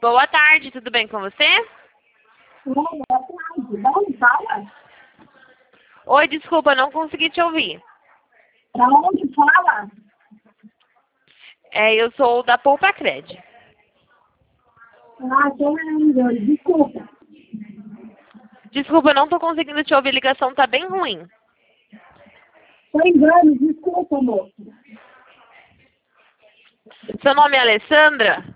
Boa tarde, tudo bem com você? Boa tarde. Da onde fala? Oi, desculpa, não consegui te ouvir. Pra onde fala? Eu sou da Poupa Cred. Ah, tô lembrando. Desculpa. Desculpa, eu não tô conseguindo te ouvir, a ligação tá bem ruim. Tô engano. Desculpa, moço. Seu nome é Alessandra?